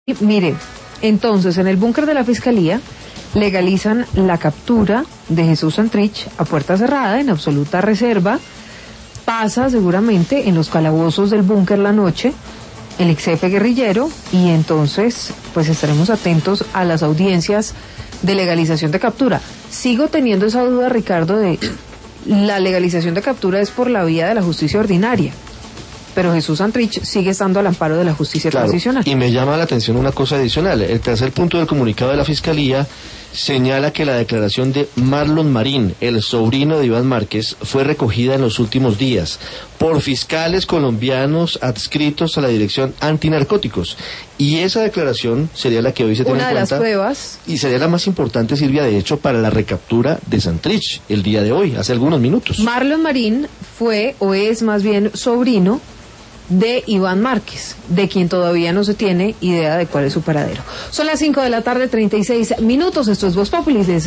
Mire, entonces en el búnker de la Fiscalía legalizan la captura de Jesús Santrich a puerta cerrada, en absoluta reserva. Pasa seguramente en los calabozos del búnker la noche el ex jefe guerrillero, y entonces pues estaremos atentos a las audiencias de legalización de captura. Sigo teniendo esa duda, Ricardo, de la legalización de captura es por la vía de la justicia ordinaria, pero Jesús Santrich sigue estando al amparo de la justicia transicional. Y me llama la atención una cosa adicional. El tercer punto del comunicado de la Fiscalía señala que la declaración de Marlon Marín, el sobrino de Iván Márquez, fue recogida en los últimos días por fiscales colombianos adscritos a la Dirección Antinarcóticos. Y esa declaración sería la que hoy se tiene en cuenta. Una de las pruebas. Y sería la más importante, Silvia, de hecho, para la recaptura de Santrich el día de hoy, hace algunos minutos. Marlon Marín fue, o es más bien, sobrino de Iván Márquez, de quien todavía no se tiene idea de cuál es su paradero. Son las 5 de la tarde, 36 minutos. Esto es Voz Populi.